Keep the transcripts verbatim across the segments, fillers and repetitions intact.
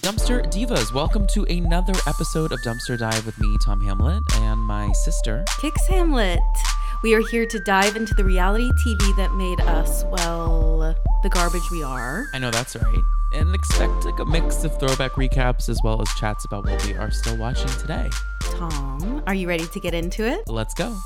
Dumpster Divas, welcome to another episode of Dumpster Dive with me, Tom Hamlet, and my sister, Kix Hamlet. We are here to dive into the reality T V that made us, well, the garbage we are. I know that's right. And expect like a mix of throwback recaps as well as chats about what we are still watching today. Tom, are you ready to get into it? Let's go.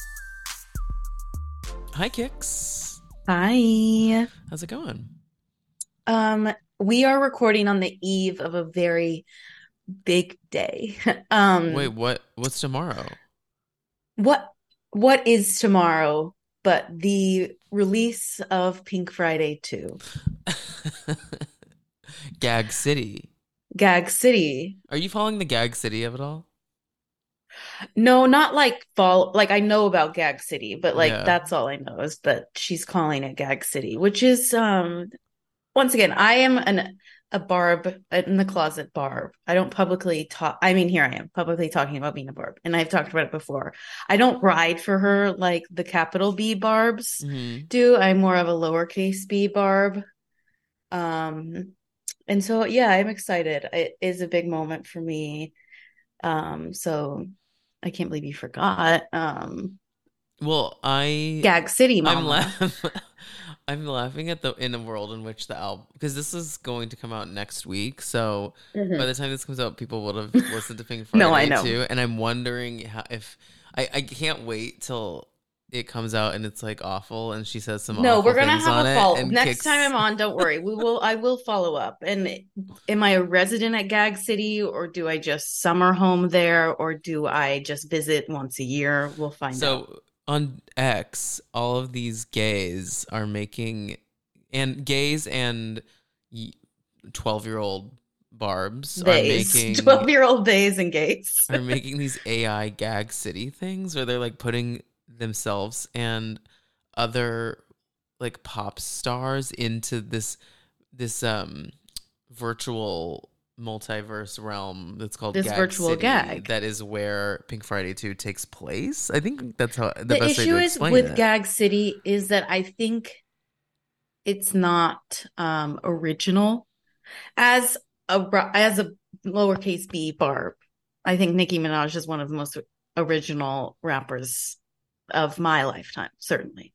Hi, Kix. Hi. How's it going? Um, we are recording on the eve of a very big day. um, Wait, what? What's tomorrow? What? What is tomorrow but the release of Pink Friday two? Gag City. Gag City. Are you following the Gag City of it all? No, not like fall. Like I know about Gag City, but like Yeah. that's all I know is that she's calling it Gag City, which is um. Once again, I am an a Barb in the closet Barb. I don't publicly talk. I mean, here I am publicly talking about being a Barb, and I've talked about it before. I don't ride for her like the capital B Barbs Mm-hmm. do. I'm more of a lowercase b Barb. Um, and so yeah, I'm excited. It is a big moment for me. Um, so I can't believe you forgot. Um, Well, I Gag City, I'm Mama. laughing. I'm laughing at the in a world in which the album, because this is going to come out next week. So Mhm. by the time this comes out, people would have listened to Pink Friday No, I know. too. And I'm wondering how, if I, I can't wait till it comes out and it's like awful, and she says some No, awful we're gonna things have on a it, follow. and Next kicks- time I'm on, don't worry. We will. I will follow up. And am I a resident at Gag City, or do I just summer home there, or do I just visit once a year? We'll find So out. on X, all of these gays are making, and gays and twelve-year-old Barbs are Days, making twelve-year-old days and gays. are making these A I Gag City things where they're like putting themselves and other like pop stars into this this um virtual multiverse realm that's called This Gag virtual City, gag. that is where Pink Friday two takes place. I think that's how the, The best way issue to is explain with it. Gag City is that I think it's not um, original as a as a lowercase b Barb. I think Nicki Minaj is one of the most original rappers of my lifetime, certainly.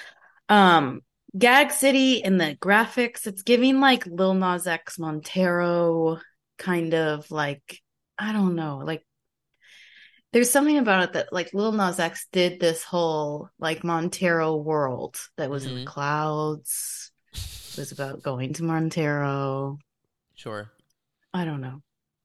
Um, Gag City and the graphics, it's giving like Lil Nas X Montero kind of like, I don't know, like there's something about it that like Lil Nas X did this whole like Montero world that was in the Mhm. clouds. It was about going to Montero. Sure. I don't know.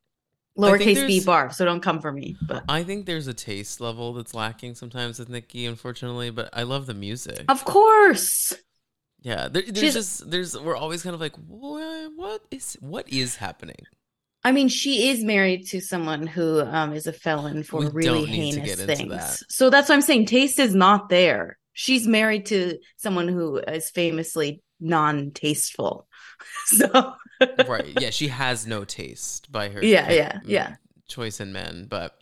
I think Lowercase b there's- Barb, so don't come for me. But I think there's a taste level that's lacking sometimes with Nicki, unfortunately, but I love the music. of course. Yeah, there, there's She's- just there's we're always kind of like, what what is what is happening? I mean, she is married to someone who um, is a felon for We really don't need to heinous get into things. that. So that's what I'm saying. Taste is not there. She's married to someone who is famously non-tasteful. So Right? Yeah, she has no taste by her. Yeah, ca- yeah, yeah. Choice in men, but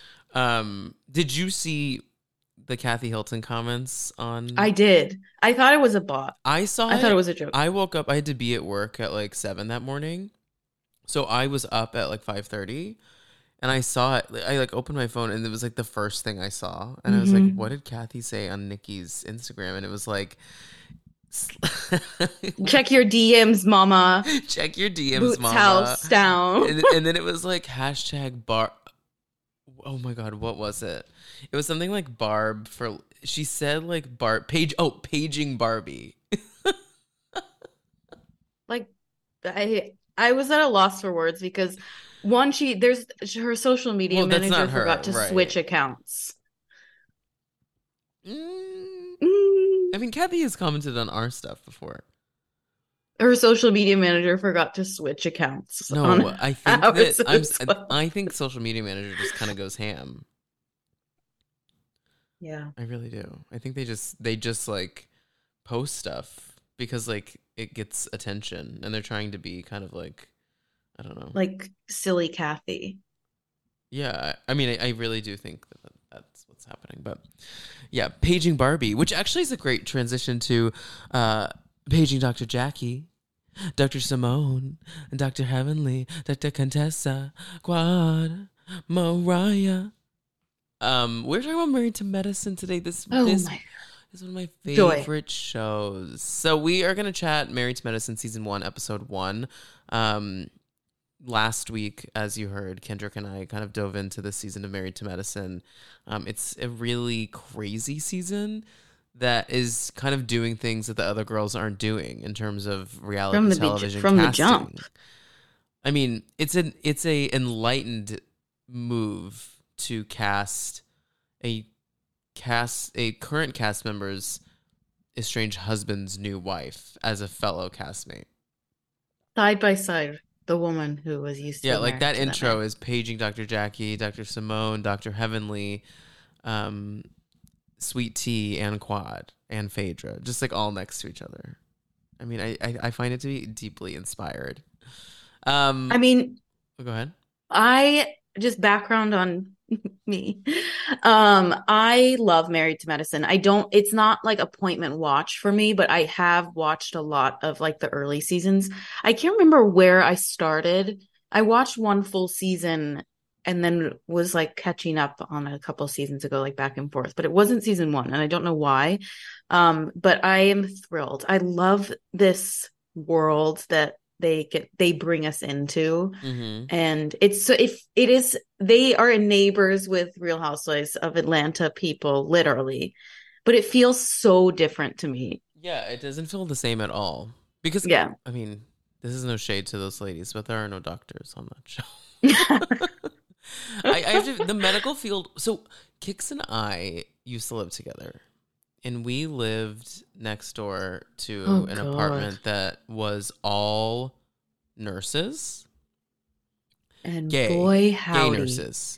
um, did you see the Kathy Hilton comments on? I did. I thought it was a bot. I saw. I thought it was a joke. I woke up. I had to be at work at like seven that morning, so I was up at like five thirty, and I saw it. I like opened my phone, and it was like the first thing I saw, and I was like, Mhm. "What did Kathy say on Nikki's Instagram?" And it was like, Check your D Ms, mama. check your D Ms, Boots mama. house down. and, and then it was like hashtag bar. Oh my god, what was it? It was something like Barb for. She said like Barb page. Oh, paging Barbie. Like, I I was at a loss for words because one, she there's her social media Well, that's manager not her, forgot to right. switch accounts. Mm, Mm. I mean, Kathy has commented on our stuff before. Her social media manager forgot to switch accounts. No, on I think ours that I'm. as well. I think social media manager just kind of goes ham. Yeah. I really do. I think they just they just like post stuff because like it gets attention, and they're trying to be kind of like, I don't know. Like silly Kathy. Yeah, I I mean, I, I really do think that that's what's happening. But yeah, paging Barbie, which actually is a great transition to uh, paging Doctor Jackie. Doctor Simone, Doctor Heavenly, Doctor Contessa, Quad, Mariah. Um, we're talking about Married to Medicine today. This Oh this my is one of my joy. favorite shows. So we are gonna chat Married to Medicine season one, episode one. Um, last week, as you heard, Kendrick and I kind of dove into this season of Married to Medicine. Um, it's a really crazy season that is kind of doing things that the other girls aren't doing in terms of reality From the be- television from the jump. casting. I mean, it's an it's a enlightened move to cast a cast a current cast member's estranged husband's new wife as a fellow castmate. Side by side, the woman who was used to Yeah, be like married that to intro man. is paging Doctor Jackie, Doctor Simone, Doctor Heavenly, um, Sweet Tea, and Quad, and Phaedra, just like all next to each other. I mean, I, I, I find it to be deeply inspired. Um, I mean, oh, go ahead. I just background on me. Um, I love Married to Medicine. I don't, it's not like appointment watch for me, but I have watched a lot of like the early seasons. I can't remember where I started. I watched one full season and then was like catching up on a couple seasons ago, like back and forth, but it wasn't season one and I don't know why. Um, but I am thrilled. I love this world that they get, they bring us into. Mm-hmm. And it's so if it is, they are neighbors with Real Housewives of Atlanta people, literally, but it feels so different to me. Yeah, it doesn't feel the same at all. Because, Yeah. I mean, this is no shade to those ladies, but there are no doctors on that show. I, I have to, the medical field. So, Kix and I used to live together, and we lived next door to Oh, an God. apartment that was all nurses, And gay, boy, gay howdy. nurses.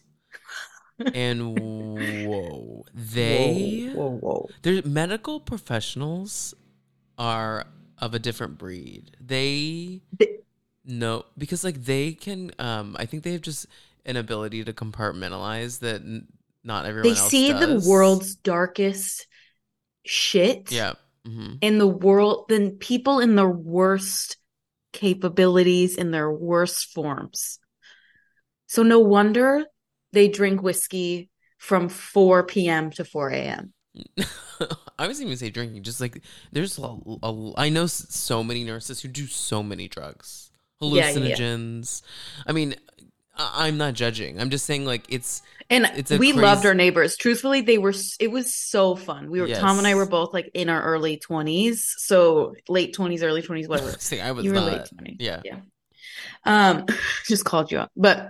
And whoa, they, Whoa, whoa, whoa. their medical professionals are of a different breed. They They- know, because like they can, um, I think they have just an ability to compartmentalize that n- not everyone They else see the does. world's darkest shit Yeah. Mm-hmm. in the world, than people in their worst capabilities, in their worst forms. So no wonder they drink whiskey from four p.m. to four a.m. I wasn't even say drinking. Just like there's, a, a, I know s- so many nurses who do so many drugs, Yeah, yeah, yeah. hallucinogens. I mean, I, I'm not judging. I'm just saying like it's And it's a we crazy, loved our neighbors. Truthfully, they were, s- it was so fun. We were, Tom and I were yes. both like in our early twenties. So late twenties, early twenties, whatever. See, I was You were not. late twenties. Yeah. Yeah. Um, just called you up. But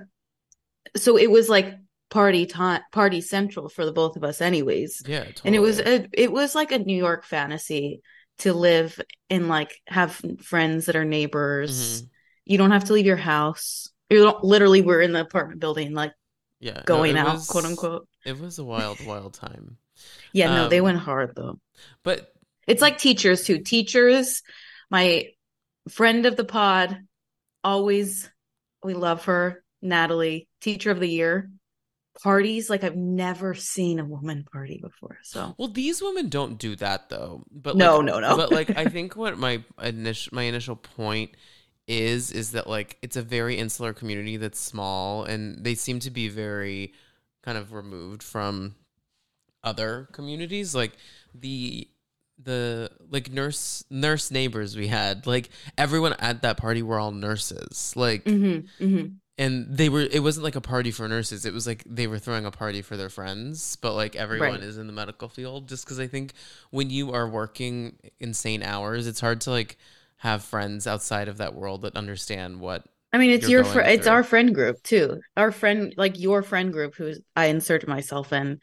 so it was like party time, party central for the both of us anyways. Yeah. Totally. And it was, a, it was like a New York fantasy to live and like have friends that are neighbors. Mhm. You don't have to leave your house. You don't, literally, we're in the apartment building, like Yeah. No, going it out, was, quote unquote. It was a wild, wild time. Yeah, no, they Um, went hard though. But It's like teachers too. Teachers, my friend of the pod, always, we love her, Natalie, teacher of the year. Parties, like I've never seen a woman party before. So well, these women don't do that though. But no, like, no, no. but like, I think what my initial my initial point is is that like it's a very insular community that's small, and they seem to be very kind of removed from other communities. Like the the like nurse nurse neighbors we had, like everyone at that party were all nurses. Like. Mm-hmm, mm-hmm. And they were, it wasn't like a party for nurses. It was like they were throwing a party for their friends, but like everyone Right. is in the medical field, just because I think when you are working insane hours, it's hard to like have friends outside of that world that understand what I mean, it's you're your fr- going it's through. our friend group too. Our friend, like your friend group, who I inserted myself in,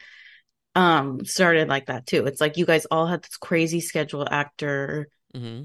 um, started like that too. It's like you guys all had this crazy schedule, actor, Mm-hmm.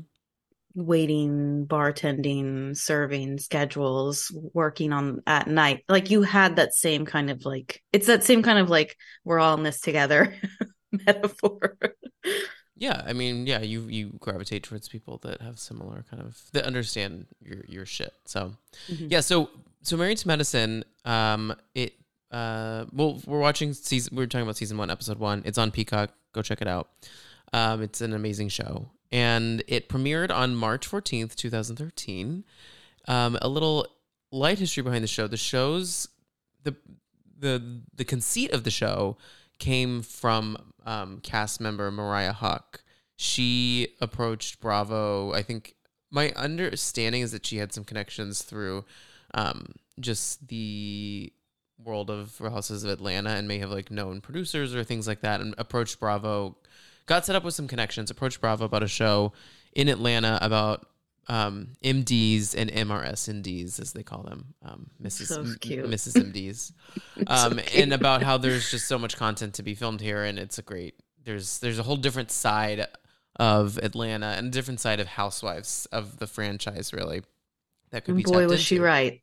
waiting, bartending, serving schedules, working on at night. Like you had that same kind of like, it's that same kind of like, we're all in this together metaphor. Yeah, I mean, yeah, you you gravitate towards people that have similar kind of, that understand your your shit. So Mhm. yeah, so so Married to Medicine, um, it uh, well, we're watching season. We were talking about season one, episode one. It's on Peacock. Go check it out. Um, it's an amazing show. And it premiered on March fourteenth, twenty thirteen. Um, a little light history behind the show. The show's the the the conceit of the show came from um, cast member Mariah Huck. She approached Bravo. I think my understanding is that she had some connections through um, just the world of Real Houses of Atlanta and may have like known producers or things like that, and approached Bravo, got set up with some connections, approached Bravo about a show in Atlanta about um, M Ds and M R S N Ds, as they call them, um, Missus So cute. M- Missus M Ds, um, So and about how there's just so much content to be filmed here, and it's a great. There's there's a whole different side of Atlanta and a different side of Housewives of the franchise, really. That could be. Boy, tapped was she into. right.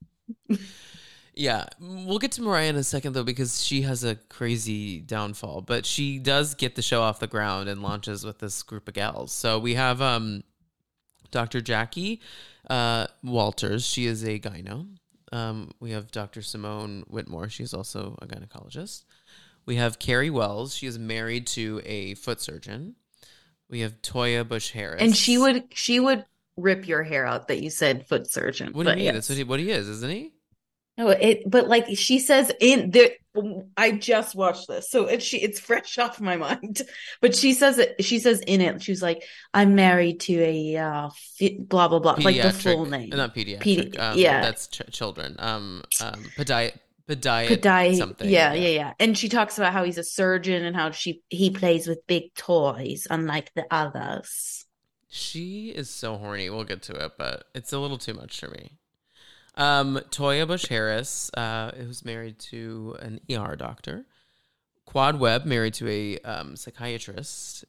Yeah, we'll get to Mariah in a second, though, because she has a crazy downfall. But she does get the show off the ground and launches with this group of gals. So we have um, Doctor Jackie uh, Walters. She is a gyno. Um, we have Doctor Simone Whitmore. She's also a gynecologist. We have Carrie Wells. She is married to a foot surgeon. We have Toya Bush Harris. And she would she would rip your hair out that you said foot surgeon. What do you but mean? yes. That's what he, what he is, isn't he? No, it but like she says in there, I just watched this, so it's she it's fresh off my mind. But she says it. She says in it, she's like, "I'm married to a uh, fi- blah blah blah," like the full name, not pediatric. Pedi- um, yeah, that's ch- children. Um, um, podiat, podiat, Podiat- something. Yeah, yeah, yeah. And she talks about how he's a surgeon and how she he plays with big toys, unlike the others. She is so horny. We'll get to it, but it's a little too much for me. Um, Toya Bush Harris, uh, who's married to an E R doctor. Quad Webb, married to a um, psychiatrist.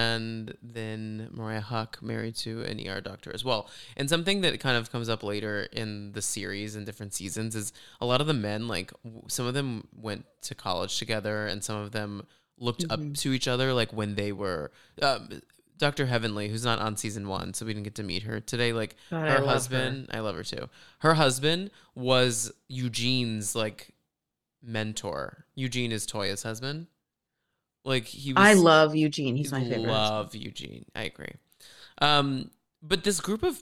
And then Mariah Huck, married to an E R doctor as well. And something that kind of comes up later in the series and different seasons is a lot of the men, like w- some of them went to college together and some of them looked Mhm. up to each other, like when they were... Um, Doctor Heavenly, who's not on season one, so we didn't get to meet her today. Like God, I her love husband, I love her too. Her husband was Eugene's like mentor. Eugene is Toya's husband. Like he was, I love Eugene. He's my favorite. Love Eugene. I agree. Um, but this group of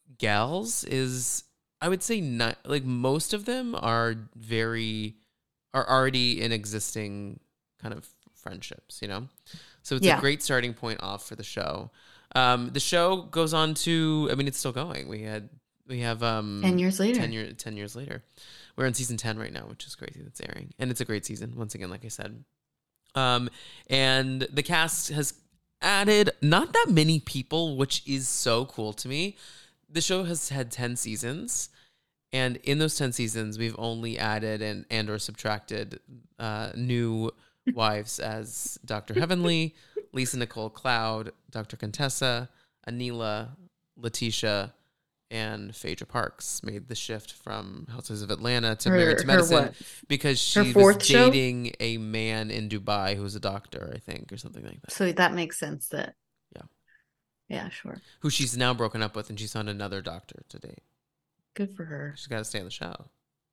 gals is, I would say, not like most of them are very are already in existing kind of friendships, you know. So it's Yeah. a great starting point off for the show. Um, the show goes on to, I mean, it's still going. We had, we have um, Ten years later. ten, year, ten years later. We're on season ten right now, which is crazy. That's airing, and it's a great season. Once again, like I said, um, and the cast has added not that many people, which is so cool to me. The show has had ten seasons, and in those ten seasons, we've only added and and or subtracted uh, new wives as Doctor Heavenly, Lisa Nicole Cloud, Doctor Contessa, Anila, Letitia, and Phaedra Parks made the shift from Houses of Atlanta to Her- Married to her Medicine what? because she Her was fourth show? dating a man in Dubai who's a doctor, I think, or something like that, So that makes sense. That Yeah. yeah, sure, who she's now broken up with, and she's found another doctor to date. good for her. She's got to stay on the show.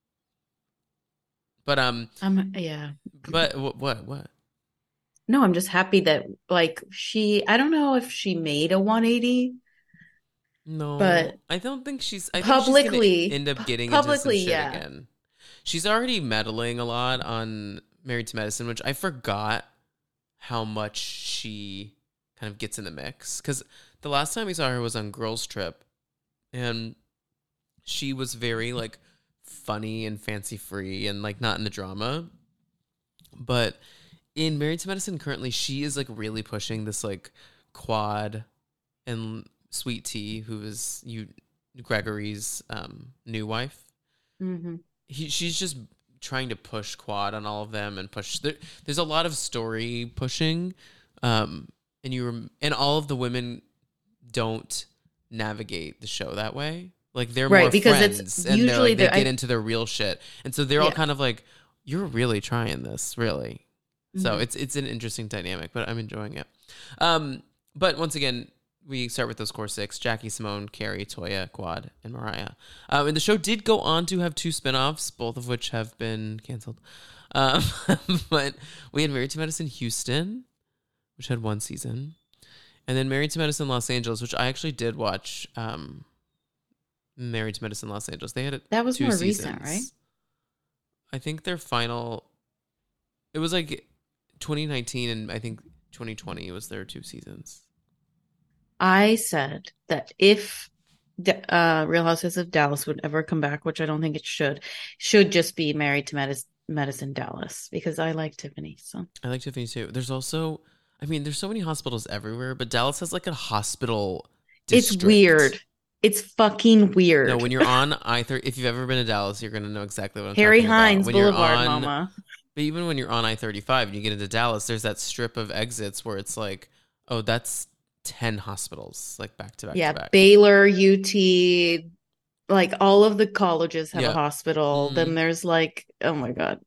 But um, Um, yeah. but what what what? No, I'm just happy that like she. I don't know if she made a one eighty. No, But I don't think she's. I publicly- think she's gonna end up getting publicly, into some shit yeah. again. She's already meddling a lot on Married to Medicine, which I forgot how much she kind of gets in the mix. Because the last time we saw her was on Girls Trip, and she was very like funny and fancy free and like not in the drama. But in Married to Medicine currently, she is like really pushing this like quad and Sweet Tea, who is you Gregory's um, new wife. Mm-hmm. He, she's just trying to push quad on all of them and push. There, there's a lot of story pushing, um, and you rem, and all of the women don't navigate the show that way. Like they're Right, more because friends, it's and they're usually like, they they're- get I- into their real shit, and so they're all Yeah. kind of like, "You're really trying this, really." So Mhm. it's it's an interesting dynamic, but I'm enjoying it. Um, but once again, we start with those core six: Jackie, Simone, Carrie, Toya, Quad, and Mariah. Um, and the show did go on to have two spinoffs, both of which have been canceled. Um, but we had Married to Medicine Houston, which had one season. And then Married to Medicine Los Angeles, which I actually did watch. Um, Married to Medicine Los Angeles. They had That was two more seasons. recent, right? I think their final. It was like twenty nineteen, and I think twenty twenty was their two seasons. I said that if the, uh, Real Housewives of Dallas would ever come back, which I don't think it should, should just be Married to Medis- Medicine Dallas because I like Tiffany. So I like Tiffany too. There's also, I mean, there's so many hospitals everywhere, but Dallas has like a hospital district. It's weird. It's fucking weird. No, when you're on I thirty, if you've ever been to Dallas, you're gonna know exactly what I'm Harry talking Hines about. When Boulevard, you're on, mama. But even when you're on I thirty-five and you get into Dallas, there's that strip of exits where it's like, oh, that's ten hospitals, like back to back Yeah, to back. Baylor, U T, like all of the colleges have Yeah. a hospital. Mhm. Then there's like, oh my God.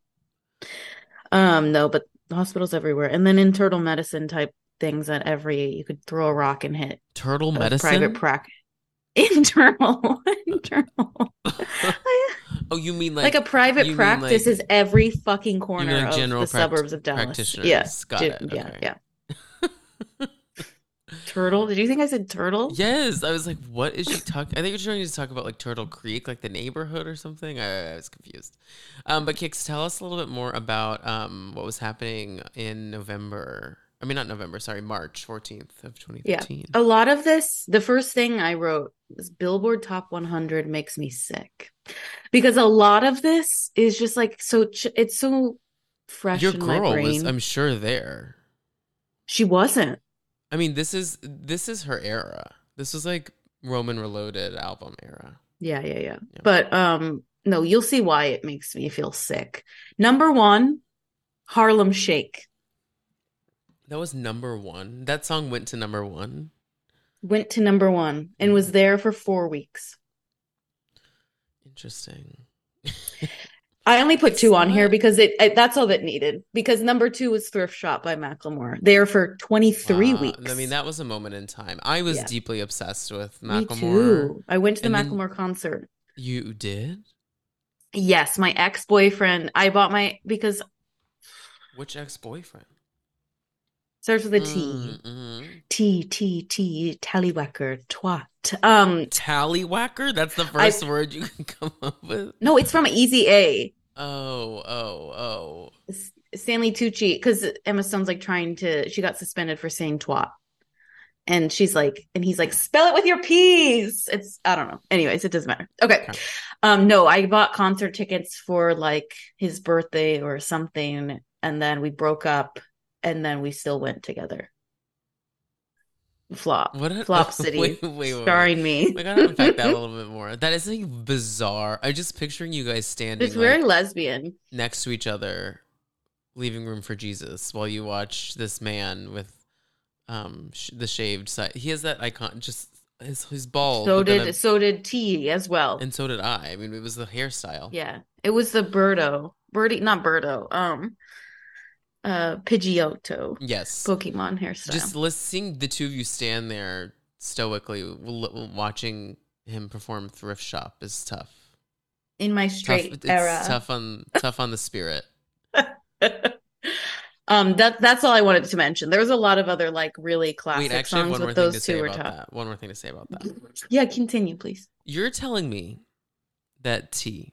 Um, no, but the hospitals everywhere. And then internal medicine type things at every, you could throw a rock and hit Turtle a medicine? private practice. Internal, internal. Oh, you mean like Like a private you mean practice like- is every fucking you corner mean like of general the pract- suburbs of Dallas. practitioners. Yeah, Got Ge- it. yeah, Okay. yeah. Turtle? Did you think I said turtle? Yes, I was like, what is she talking? I think you're trying to talk about like Turtle Creek, like the neighborhood or something. I, I was confused. Um, but Kix, tell us a little bit more about um what was happening in November. I mean, not November. Sorry, March fourteenth of twenty fifteen. A lot of this, the first thing I wrote was Billboard Top one hundred makes me sick because a lot of this is just like so. Ch- it's so fresh Your in my girl brain. was, I'm sure, there. She wasn't. I mean, this is this is her era. This was like Roman Reloaded album era. Yeah, yeah, yeah, Yeah. But um, no, you'll see why it makes me feel sick. Number one, Harlem Shake That was number one. That song went to number one. went to number one and was there for four weeks. Interesting. I only put It's two on not- here because it, it that's all that needed. Because number two was Thrift Shop by Macklemore. There for twenty-three Wow. weeks. I mean, that was a moment in time. I was Yeah. deeply obsessed with Me Macklemore. too. I went to the And then- Macklemore concert. You did? Yes, my ex-boyfriend. I bought my because Which ex-boyfriend? starts with a T. Mm-hmm. T T T tallywhacker twat. Um, Tallywhacker? That's the first word you can come up with? no, it's from Easy A. Oh, oh, oh. S- Stanley Tucci, because Emma Stone's like trying to. She got suspended for saying twat, and she's like, and he's like, spell it with your P's. It's I don't know. Anyways, it doesn't matter. Okay. Okay. Um, no, I bought concert tickets for like his birthday or something, and then we broke up, and then we still went together. Flop. What a- Flop City. Wait, wait, wait, wait. starring me. I gotta unpack that a little bit more. That is like bizarre. I'm just picturing you guys standing It's very like, lesbian. next to each other, leaving room for Jesus, while you watch this man with um sh- the shaved side. He has that icon. Just his his bald. So but then did a- so did T as well. and so did I. I mean, it was the hairstyle. Yeah, it was the Birdo, Birdie, not Birdo. Um, uh, Pidgeotto Yes. Pokemon hairstyle. Just listening the two of you stand there stoically, l- watching him perform Thrift Shop is tough. In my Tough. straight It's era. tough on tough on the spirit. um, that that's all I wanted to mention. There was a lot of other like really classic Wait, actually, I have songs, one more but thing those to two say were about top. that. One more thing to say about that. Yeah, continue, please. You're telling me that T,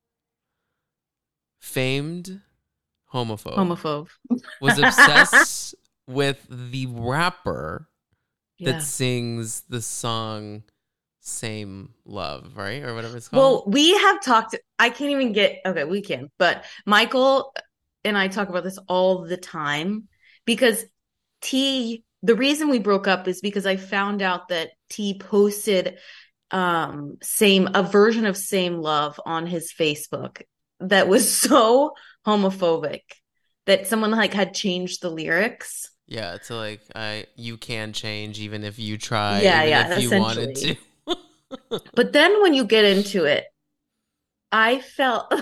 famed homophobe, Homophobe. was obsessed with the rapper Yeah. that sings the song "Same Love," right, or whatever it's Well, called. we have talked. I can't even get. Okay, we can. But Michael and I talk about this all the time because T. The reason we broke up is because I found out that T posted um same a version of Same Love on his Facebook that was so homophobic that someone like had changed the lyrics. Yeah, to like, I you can change even if you try, Yeah, even yeah, if you wanted essentially. to. But then when you get into it, I felt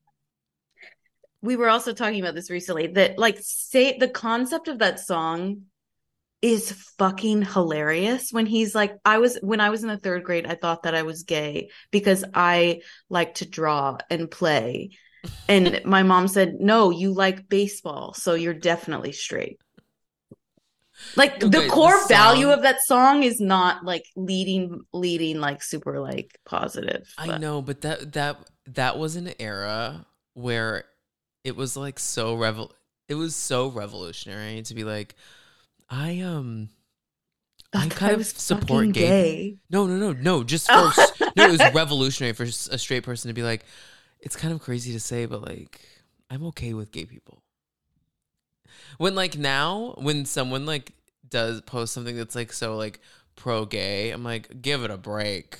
we were also talking about this recently that like say the concept of that song is fucking hilarious when he's like I was when I was in the third grade I thought that I was gay because I like to draw and play and my mom said no you like baseball so you're definitely straight. Like the Okay, the core value song- of that song is not like leading, leading like super like positive. I but- know, but that that that was an era where it was like so revol it was so revolutionary to be like, I um I That kind guy of was support fucking gay. gay. No, no, no, no. Just Oh. first, no. It was revolutionary for s- a straight person to be like, it's kind of crazy to say, but like, I'm okay with gay people. When like now, when someone like does post something that's like so like pro gay, I'm like, give it a break.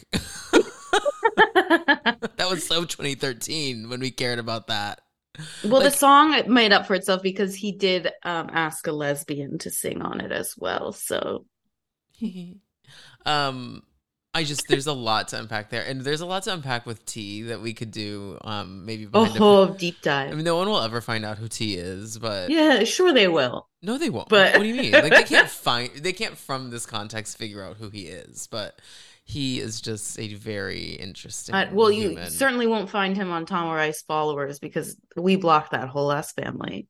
That was so twenty thirteen when we cared about that. Well, Like- the song made up for itself because he did um, ask a lesbian to sing on it as well. So, um, I just there's a lot to unpack there, and there's a lot to unpack with T that we could do. Um, maybe a behind a- whole deep dive. I mean, no one will ever find out who T is, but Yeah, sure they will. no, they won't. But- What do you mean? Like they can't find, they can't from this context figure out who he is. But he is just a very interesting. Uh, well, you human. certainly won't find him on Tom Rice followers because we blocked that whole ass family.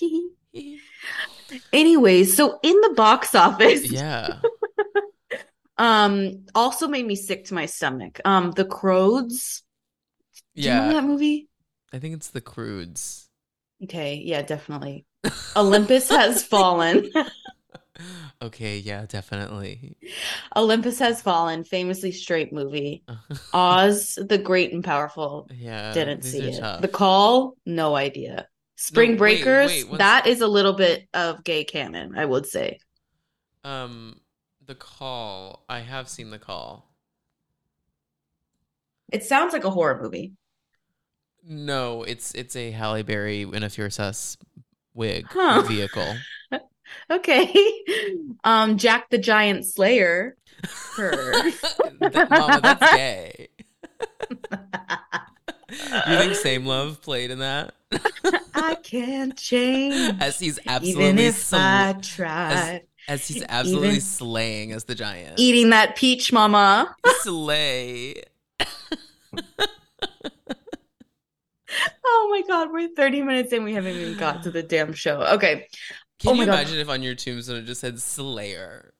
Anyways, so in the box office, Yeah. um, also made me sick to my stomach. Um, The Croods. Do you remember Yeah. that movie? I think it's the Croods. Okay, yeah, definitely. Olympus Has Fallen. Okay, yeah, definitely. Olympus Has Fallen, famously straight movie. Oz the Great and Powerful. Yeah. Didn't these see are it. tough. The Call, no idea. Spring wait, Breakers, wait, what's- that is a little bit of gay canon, I would say. Um, The Call. I have seen The Call. It sounds like a horror movie. No, it's it's a Halle Berry in a Fierce Us wig Huh. vehicle. Okay. Um, Jack the Giant Slayer. Her. Th- Mama, that's gay. You think Same Love played in that? I can't change. As he's Even absolutely if sl- I tried. as he's absolutely even- slaying as the giant. Eating that peach, mama. Slay. Oh my god, we're thirty minutes in. We haven't even got to the damn show. Okay. Can Oh you my God. imagine if on your tombstone it just said Slayer?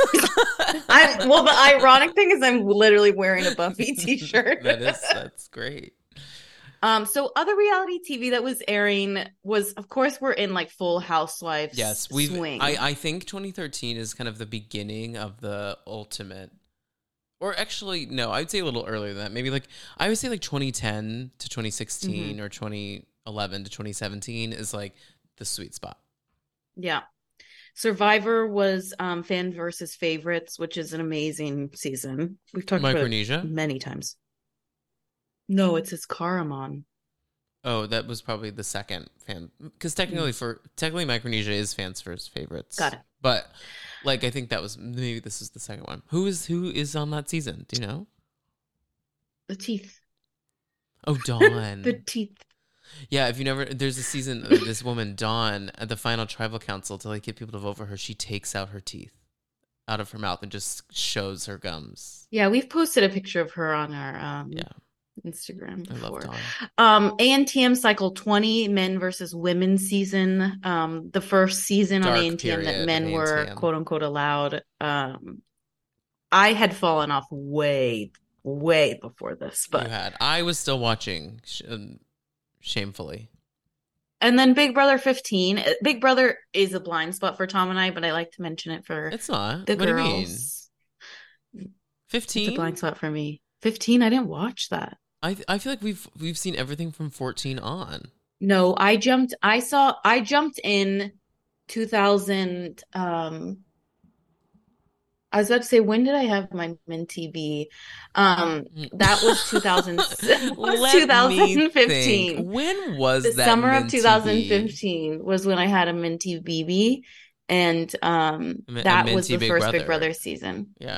I well, the ironic thing is I'm literally wearing a Buffy t-shirt. That is that's great. Um, so other reality T V that was airing was, of course, we're in like Full Housewives. Yes, we've. swing. I I think twenty thirteen is kind of the beginning of the ultimate. Or actually, no, I'd say a little earlier than that. Maybe like I would say like twenty ten to twenty sixteen Mm-hmm. or twenty eleven to twenty seventeen is like the sweet spot. Yeah. Survivor was um, fan versus favorites, which is an amazing season. We've talked about it Micronesia. many times. No, it's his Caramon. Oh, that was probably the second fan because technically for technically Micronesia is fans first favorites. Got it. But like I think that was maybe this is the second one. Who is who is on that season? Do you know? The teeth. Oh, Dawn. The teeth. Yeah, if you never, there's a season of this woman, Dawn, at the final tribal council to like get people to vote for her. She takes out her teeth out of her mouth and just shows her gums. Yeah, we've posted a picture of her on our um, Yeah. Instagram I before. love Dawn. Um, A N T M Cycle twenty, men versus women season. Um, the first season Dark on A N T M period that of men were A N T M. quote unquote allowed. Um, I had fallen off way, way before this, You but had. I was still watching, sh- um, shamefully. and then Big Brother fifteen. Uh, Big Brother is a blind spot for Tom and I, but I like to mention it for It's not. the what girls. do you mean? It's a fifteen? blind spot for me. Fifteen, I didn't watch that. I I feel like we've we've seen everything from fourteen on. No, I jumped. I saw. I jumped in two thousand. Um, I was about to say, when did I have my Mint T V? Um, that was two thousand. was Let me twenty fifteen. think. When was The that? summer of Mint T V? twenty fifteen was when I had a Minty B B, and um, A mi- a that was Minty the Big first Brother. Big Brother season. Yeah.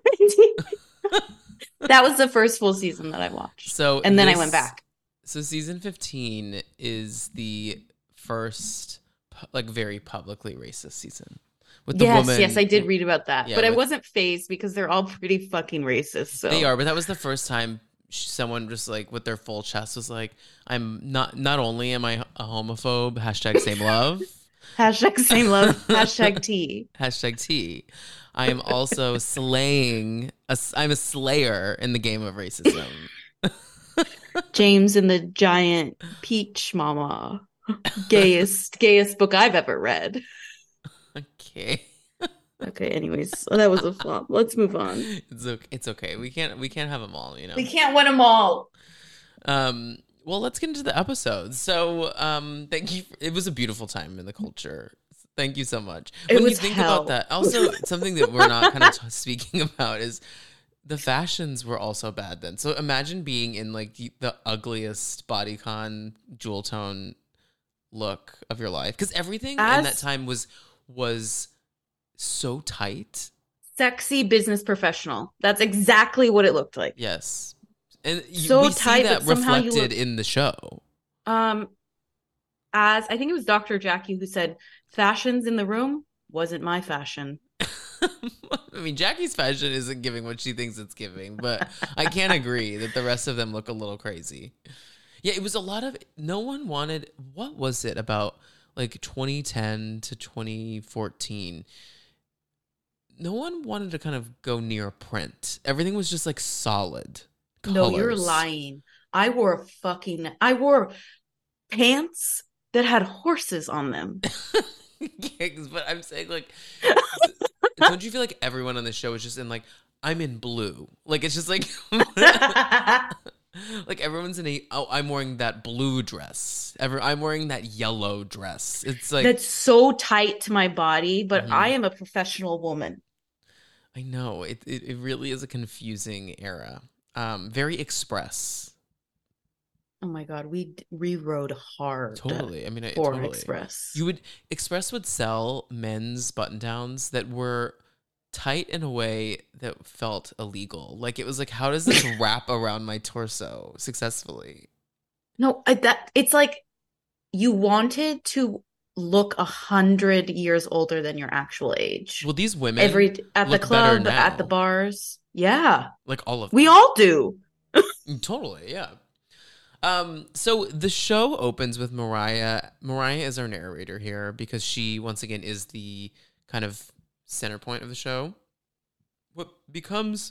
That was the first full season that I watched, So and then I this- went back. So season fifteen is the first pu- like very publicly racist season with the Yes, woman. yes, I did read about that, Yeah, but I with- wasn't phased because they're all pretty fucking racist. So They are, but that was the first time sh- someone just like with their full chest was like, "I'm not. Not only am I a homophobe, hashtag same love, Hashtag same love. Hashtag tea. Hashtag T. I am also slaying. A, I'm a slayer in the game of racism. James and the Giant Peach Mama. Gayest, gayest book I've ever read. Okay. Okay, anyways, so that was a flop. Let's move on. It's okay. It's okay. We can't. We can't have them all. You know. We can't win them all. Um. Well, let's get into the episode. So, um, thank you. For, it was a beautiful time in the culture. Thank you so much. It when was you think hell. about that, also something that we're not kind of t- speaking about is the fashions were also bad then. So imagine being in like the, the ugliest bodycon jewel tone look of your life, because everything As in that time was was so tight. Sexy business professional. That's exactly what it looked like. Yes, and y- So we tight, see that but somehow you reflected look- in the show. Um, as I think it was Doctor Jackie who said, "Fashions in the room wasn't my fashion." I mean, Jackie's fashion isn't giving what she thinks it's giving, but I can't agree that the rest of them look a little crazy. Yeah, it was a lot of, no one wanted, what was it about like twenty ten to twenty fourteen? No one wanted to kind of go near print. Everything was just like solid colors. No, you're lying. I wore a fucking, I wore pants that had horses on them. Gigs, but I'm saying like, don't you feel like everyone on the show is just in like, I'm in blue. Like, it's just like, like everyone's in a, oh, I'm wearing that blue dress. Ever, I'm wearing that yellow dress. It's like, That's so tight to my body, but Mhm. I am a professional woman. I know it, it, it really is a confusing era. Um, very express. Oh my God, we d- we rode hard. Totally. I mean, it, for totally. Express. You would Express would sell men's button downs that were tight in a way that felt illegal. Like it was like, how does this wrap around my torso successfully? No, I, that it's like you wanted to look a hundred years older than your actual age. Well, these women Every at the look better club, at the now. bars, yeah, Like all of we them. all do. Totally, yeah. Um, so the show opens with Mariah. Mariah is our narrator here because she, once again, is the kind of center point of the show. What becomes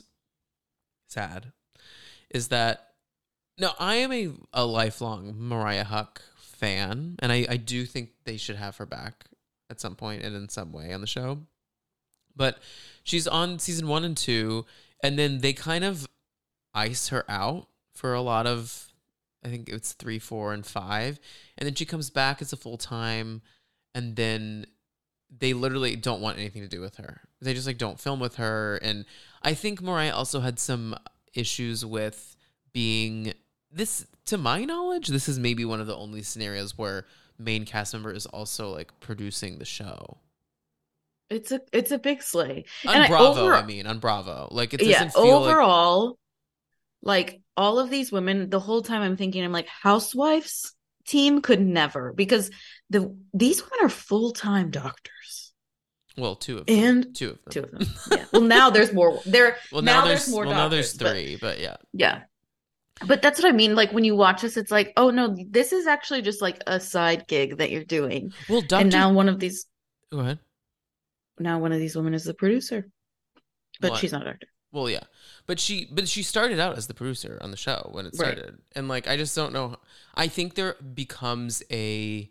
sad is that, no, I am a, a lifelong Mariah Huq fan, and I, I do think they should have her back at some point and in some way on the show. But she's on season one and two, and then they kind of ice her out for a lot of, I think it's three, four, and five. And then she comes back as a full time, and then they literally don't want anything to do with her. They just like don't film with her. And I think Mariah also had some issues with being this, to my knowledge, this is maybe one of the only scenarios where main cast member is also like producing the show. It's a it's a big slay. On And Bravo, I, over, I mean, on Bravo. Like it doesn't yeah, feel like overall, like all of these women, the whole time I'm thinking, I'm like, housewives team could never, because the these women are full time doctors. well, two of them. And two of them. two of them. Yeah. Well, now there's more. There. Well, now, now, there's, there's, more. well, now there's doctors, three, but, but yeah. But, yeah. But that's what I mean. Like when you watch this, it's like, oh no, this is actually just like a side gig that you're doing. Well, Doctor And now one of these, Go ahead. now one of these women is the producer, but What? she's not a doctor. Well, yeah, but she but she started out as the producer on the show when it Right. started, and like I just don't know. I think there becomes a.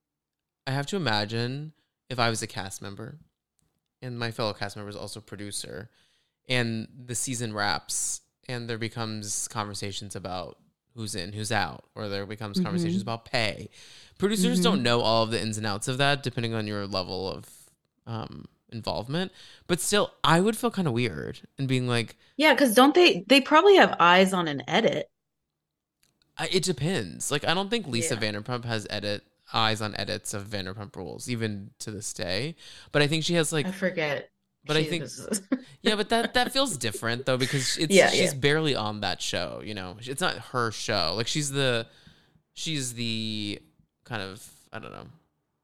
I have to imagine if I was a cast member, and my fellow cast member is also producer, and the season wraps, and there becomes conversations about who's in, who's out, or there becomes Mhm. conversations about pay. Producers Mhm. don't know all of the ins and outs of that, depending on your level of um, involvement. But still, I would feel kind of weird and being like, Yeah, because don't they? They probably have eyes on an edit. I, it depends. Like, I don't think Lisa Yeah. Vanderpump has edit eyes on edits of Vanderpump Rules, even to this day. But I think she has like, I forget. but I She think, was- yeah, but that that feels different though because it's Yeah, she's yeah. barely on that show. You know, it's not her show. Like she's the, she's the kind of I don't know.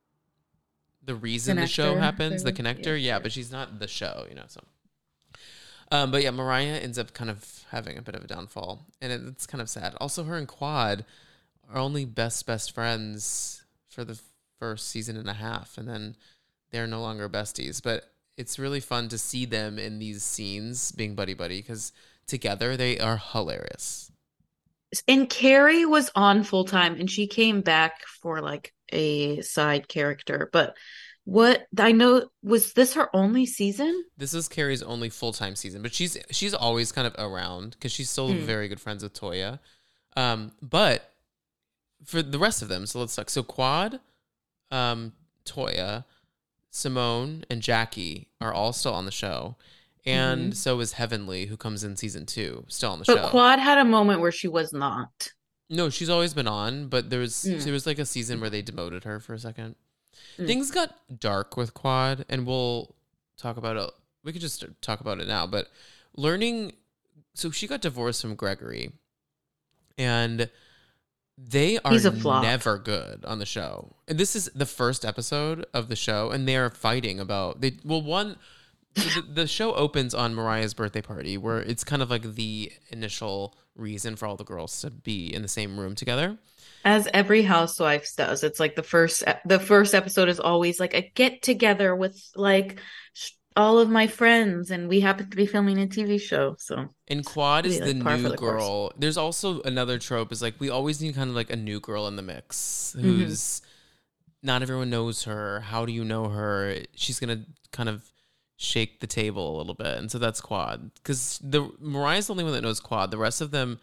The reason the show Connector, happens, the the- connector, yeah, yeah, yeah. but she's not the show, you know. So, um, but yeah, Mariah ends up kind of having a bit of a downfall, and it, it's kind of sad. Also, her and Quad are only best best friends for the first season and a half, and then they're no longer besties. But it's really fun to see them in these scenes being buddy buddy because together they are hilarious. And Carrie was on full time and she came back for like a side character. But what I know, was this her only season? This is Carrie's only full time season, but she's she's always kind of around because she's still Mm. very good friends with Toya. Um, but for the rest of them, so let's talk. So Quad, um, Toya, Simone, and Jackie are all still on the show. And Mhm. so is Heavenly, who comes in season two, still on the But show. Quad had a moment where she was not. No, she's always been on, but there was Mm. there was like a season where they demoted her for a second. Mm. Things got dark with Quad, and we'll talk about it. We could just talk about it now, but learning. So she got divorced from Gregory, and they are He's a flop. never good on the show. And this is the first episode of the show, and they are fighting about they. Well, one. So the, the show opens on Mariah's birthday party, where it's kind of like the initial reason for all the girls to be in the same room together. As every housewife does. It's like the first the first episode is always like a get together with like sh- all of my friends, and we happen to be filming a T V show. So And Quad is Really, the like, par for new the course. girl. There's also another trope is like we always need kind of like a new girl in the mix Mm-hmm. who's not everyone knows her. How do you know her? She's gonna kind of shake the table a little bit, and so that's Quad. Because the Mariah's the only one that knows Quad. The rest of them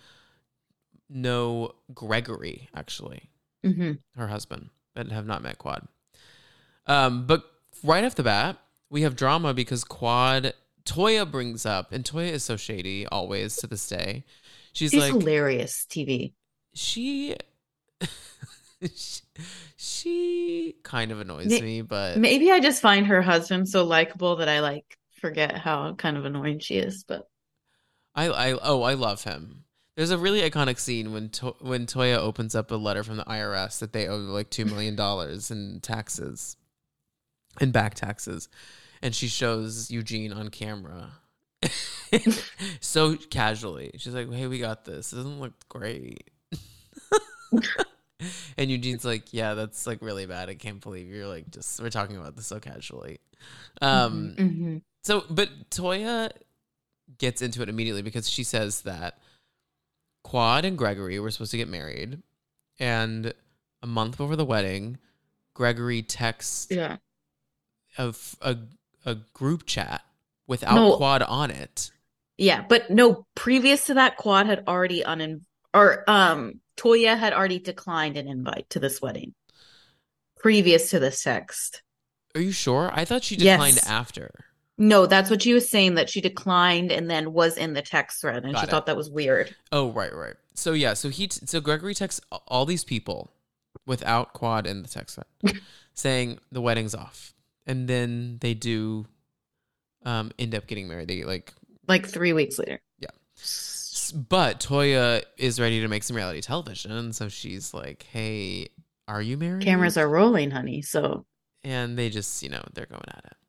know Gregory, actually, hmm her husband, but have not met Quad. Um, but right off the bat, we have drama because Quad Toya brings up, and Toya is so shady always to this day. She's she's like hilarious T V. she, she she kind of annoys May- me, but Maybe I just find her husband so likable that I like forget how kind of annoying she is. But I I oh I love him. There's a really iconic scene when to- when Toya opens up a letter from the I R S that they owe like two million dollars in taxes, in back taxes, and she shows Eugene on camera, so casually. She's like, "Hey, we got this. It doesn't look great." And Eugene's like, "Yeah, that's like really bad. I can't believe you're like just we're talking about this so casually." Um. hmm So, but Toya gets into it immediately because she says that Quad and Gregory were supposed to get married, and a month before the wedding, Gregory texts yeah. a, f- a, a group chat without No. Quad on it. Yeah, but no, previous to that, Quad had already unin or um Toya had already declined an invite to this wedding. Previous to this text. Are you sure? I thought she Yes. declined after. No, that's what she was saying, that she declined and then was in the text thread, and Got she it. thought that was weird. Oh, right, right. So yeah, so he t- so Gregory texts all these people without Quad in the text thread, saying the wedding's off, and then they do um end up getting married. They like Like three weeks later. Yeah. But Toya is ready to make some reality television, so she's like, "Hey, are you married?" Cameras are rolling, honey. So and they just, you know, they're going at it.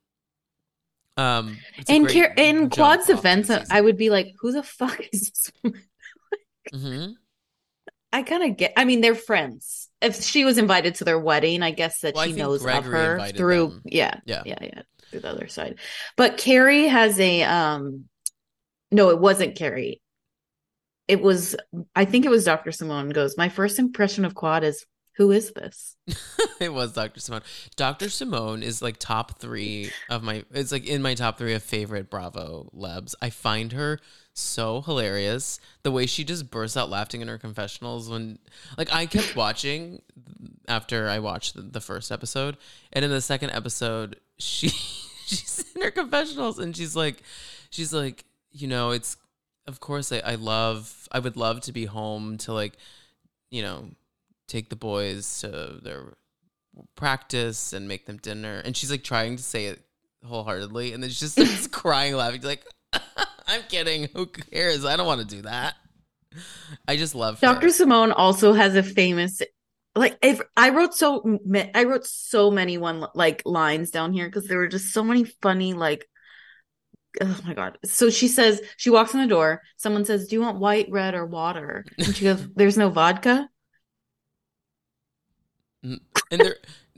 Um, it's a in great Car- in jump Quad's off to the defense, season. I would be like, who the fuck is this woman? Mhm. I kind of get, I mean, they're friends. If she was invited to their wedding, I guess that Well, I she think knows Gregory of her invited through, them. yeah, Yeah. yeah, yeah, through the other side. But Carrie has a, um, no, it wasn't Carrie. It was, I think it was Doctor Simone goes, my first impression of Quad is, who is this? It was Doctor Simone. Doctor Simone is like top three of my. It's like in my top three of favorite Bravo lebs. I find her so hilarious. The way she just bursts out laughing in her confessionals when, like, I kept watching after I watched the, the first episode, and in the second episode, she she's in her confessionals and she's like, she's like, you know, it's of course I, I love, I would love to be home to like, you know, take the boys to their practice and make them dinner. And she's like trying to say it wholeheartedly. And then she just starts crying, laughing. She's like, I'm kidding. Who cares? I don't want to do that. I just love her. Doctor Simone also has a famous, like, if I wrote so, ma- I wrote so many one like lines down here because there were just so many funny, like, oh my God. So she says, she walks in the door. Someone says, do you want white, red, or water? And she goes, there's no vodka. And there,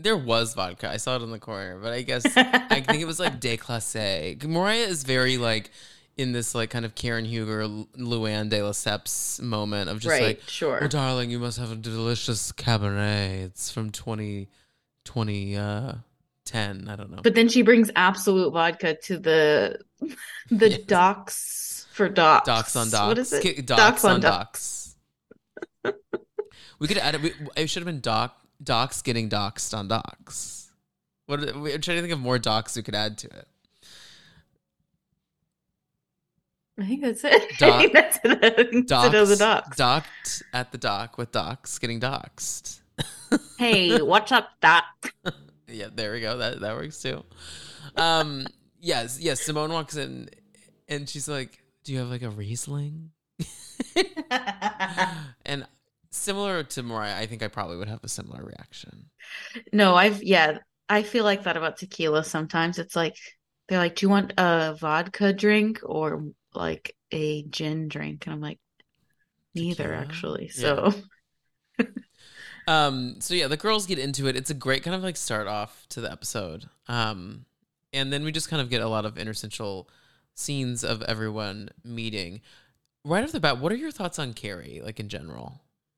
There was vodka. I saw it in the corner, but I guess I think it was like déclassé. Mariah is very like in this like kind of Karen Huger, Lu- Luann de Lesseps moment of just Right, like, oh sure. darling, you must have a delicious Cabernet. It's from twenty twenty uh, ten. I don't know. But then she brings Absolute vodka to the the Yes, docks for docs on docks. What is docs, it? Ki- Docks docs on on docks. docs. We could add it. We, it should have been doc docs getting doxed on docs. What? We're trying to think of more docs we could add to it. I think that's it. I Doc, think that's it. I think that's it of the docs, docks. docked at the dock with docs getting doxed. Hey, what's up, Doc? Yeah, there we go. That that works too. Um, yes, yes. Simone walks in, and she's like, "Do you have like a Riesling?" And similar to Mariah, I think I probably would have a similar reaction. No, I've yeah, I feel like that about tequila sometimes. It's like they're like, "Do you want a vodka drink or like a gin drink?" And I'm like, neither Tequila, actually. yeah. So Um, so yeah, the girls get into it. It's a great kind of like start off to the episode. Um, and then we just kind of get a lot of interstitial scenes of everyone meeting. Right off the bat, what are your thoughts on Carrie, like in general?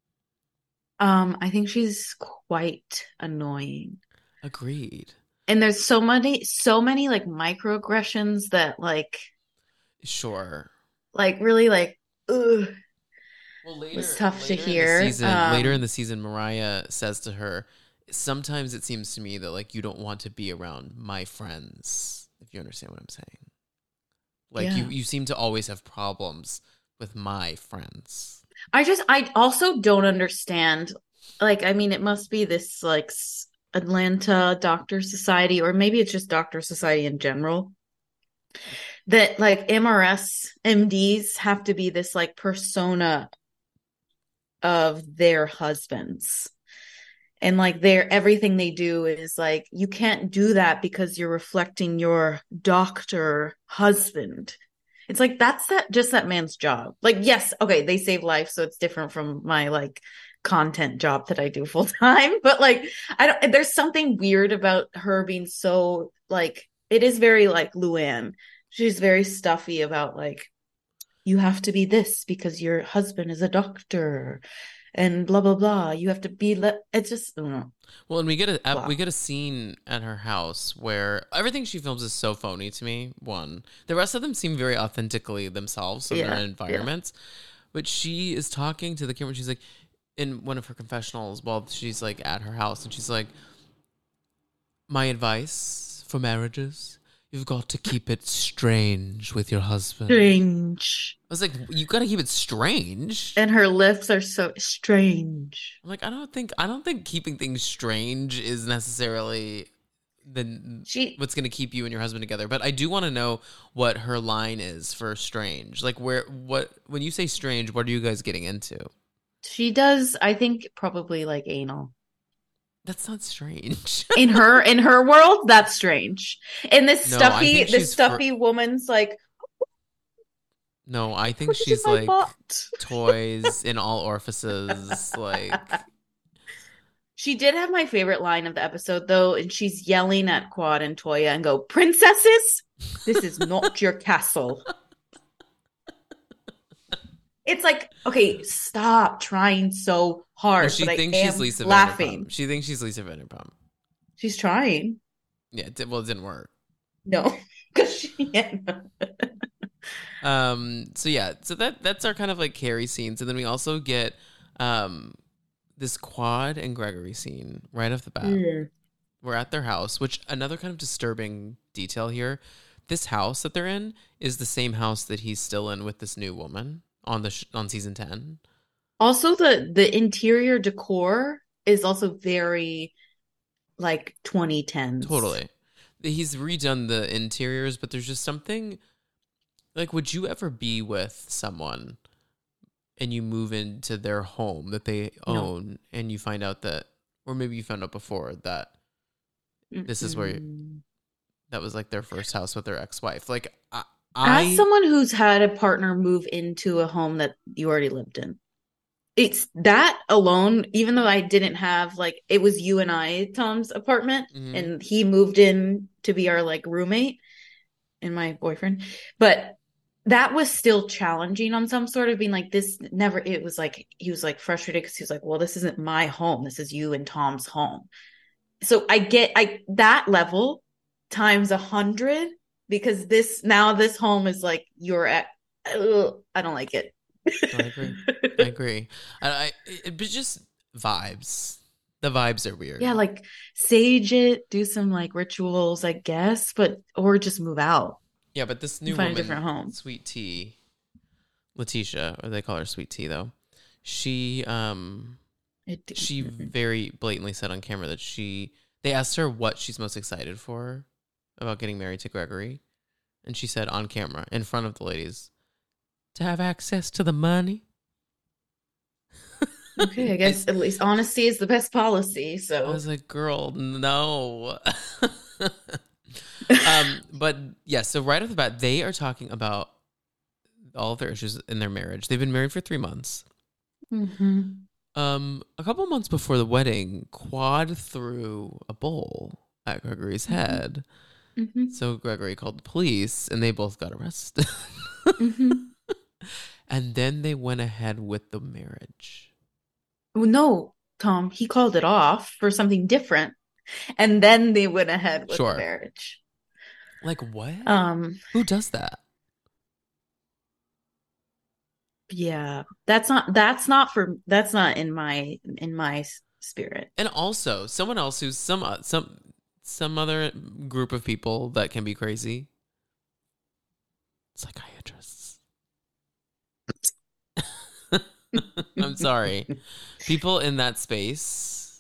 um I think she's quite annoying. Agreed. And there's so many so many like microaggressions that like Sure. like really like ugh, Well, was later, tough to later in the hear. season, later in Um the season, Mariah says to her, "Sometimes it seems to me that like you don't want to be around my friends, if you understand what I'm saying. Like you, yeah. you seem to always have problems with my friends." I just I also don't understand like I mean it must be this like s- Atlanta Doctor Society or maybe it's just Doctor Society in general that like M R S M Ds have to be this like persona of their husbands. And like they're everything they do is like you can't do that because you're reflecting your doctor husband. It's like that's that just that man's job. Like yes, okay, they save lives, so it's different from my like content job that I do full time. But like I don't there's something weird about her being so like it is very like Luann. She's very stuffy about like you have to be this because your husband is a doctor and blah blah blah. You have to be le- it's just I don't know. Well, and we get a Blah. we get a scene at her house where everything she films is so phony to me. One, the rest of them seem very authentically themselves in their Yeah. Yeah. environments, but she is talking to the camera. She's like, in one of her confessionals, while she's like at her house, and she's like, "My advice for marriages: you've got to keep it strange with your husband." Strange. I was like, "You got to keep it strange." And her lips are so strange. I'm like, I don't think I don't think keeping things strange is necessarily the She what's going to keep you and your husband together. But I do want to know what her line is for strange. Like where what when you say strange, what are you guys getting into? she does, I think probably like anal. That's not strange. In her in her world, that's strange. And this No, I stuffy think this she's for stuffy woman's like, no, I think put it in she's my like butt. toys in all orifices. Like She did have my favorite line of the episode though, and she's yelling at Quad and Toya and go, "Princesses, this is not your castle." It's like, okay, stop trying so hard. well, she but I thinks am she's Lisa laughing. Vanderpump. She thinks she's Lisa Vanderpump. She's trying. Yeah, it, did- well, it didn't work. No, because she. Yeah, no. Um. So yeah. So that that's our kind of like Carrie scenes, and then we also get um this Quad and Gregory scene right off the bat. Mm. We're at their house, which another kind of disturbing detail here. This house that they're in is the same house that he's still in with this new woman on the sh- on season ten. Also, the the interior decor is also very like twenty tens. Totally. He's redone the interiors, but there's just something like, would you ever be with someone and you move into their home that they No. own and you find out that, or maybe you found out before that this is where Mm-mm. that was like their first house with their ex-wife. Like I, As I someone who's had a partner move into a home that you already lived in, it's that alone, even though I didn't have like it was you and I, Tom's apartment, Mm-hmm. and he moved in to be our like roommate and my boyfriend. But that was still challenging on some sort of being like this never it was like he was like frustrated because he was like, well, this isn't my home. This is you and Tom's home. So I get I that level times a hundred because this now this home is like you're at ugh, I don't like it. No, I agree. I agree. I, I it, but just vibes. The vibes are weird. Yeah, like sage it, do some like rituals, I guess, but or just move out Yeah, but this and new find a woman, different home. Sweet Tea, Letitia, or they call her Sweet Tea though. She um It, she very blatantly said on camera that she they asked her what she's most excited for about getting married to Gregory, and she said on camera in front of the ladies to have access to the money. okay, I guess at least honesty is the best policy. I So, was like, girl, no. um, but yeah, so right off the bat, they are talking about all of their issues in their marriage. They've been married for three months. mhm. Um, a couple months before the wedding, Quad threw a bowl at Gregory's Mhm. head. Mhm. So Gregory called the police and they both got arrested. Mhm. And then they went ahead with the marriage. Well, no, Tom, he called it off for something different, and then they went ahead with the Sure. marriage. Like what? Um, Who does that? yeah, that's not that's not for that's not in my in my s- spirit. And also, someone else who's some uh, some some other group of people that can be crazy. Psychiatrists. I'm sorry. People in that space.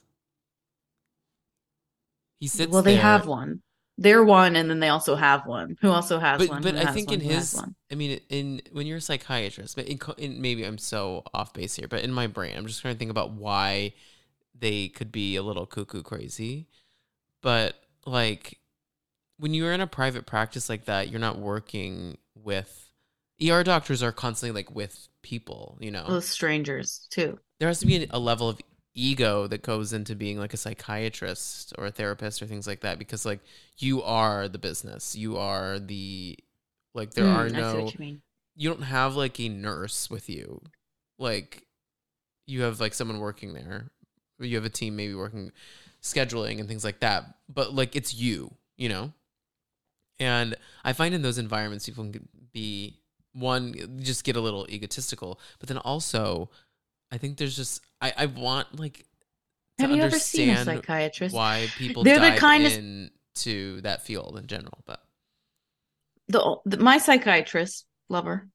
He sits Well, they there. have one. They're one, and then they also have one. Who also has But one? but Who I has think in one? Who has his, one? I mean, in when you're a psychiatrist, but in, co- in maybe I'm so off base here, but in my brain, I'm just trying to think about why they could be a little cuckoo crazy. But like when you're in a private practice like that, you're not working with E R doctors are constantly like with people, you know. Those strangers too. There has to be a level of ego that goes into being like a psychiatrist or a therapist or things like that because like you are the business. You are the like there are Mm, I see no what you mean. you don't have like a nurse with you. Like you have like someone working there. You have a team maybe working scheduling and things like that. But like it's you, you know? And I find in those environments people can be one just get a little egotistical, but then also I think there's just I, I want like to Have you ever seen a understand psychiatrist? why people They're the dive kind of into that field in general. But the, the my psychiatrist lover.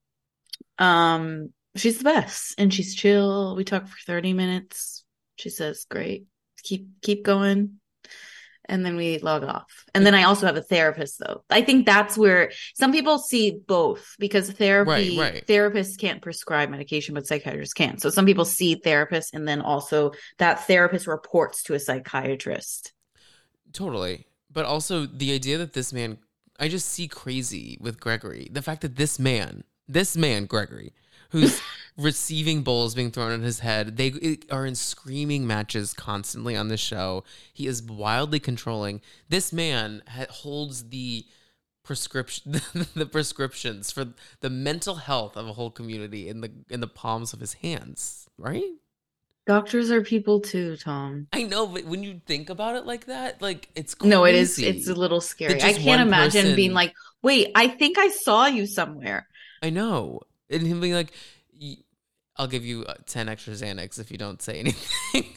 Um, she's the best, and she's chill. We talk for thirty minutes. She says, "Great, keep keep going." And then we log off. And then I also have a therapist though. I think that's where some people see both because right, therapy right. therapists can't prescribe medication, but psychiatrists can. So some people see therapists and then also that therapist reports to a psychiatrist. Totally. But also the idea that this man I just see crazy with Gregory. The fact that this man, this man, Gregory, who's receiving bowls being thrown at his head. They are in screaming matches constantly on this show. He is wildly controlling. This man ha- holds the prescription, the prescriptions for the mental health of a whole community in the in the palms of his hands. Right? Doctors are people too, Tom. I know, but when you think about it like that, like it's crazy. No, it is. It's a little scary. I can't imagine person, being like, "Wait, I think I saw you somewhere." I know, and him being like, I'll give you ten extra Xanax if you don't say anything.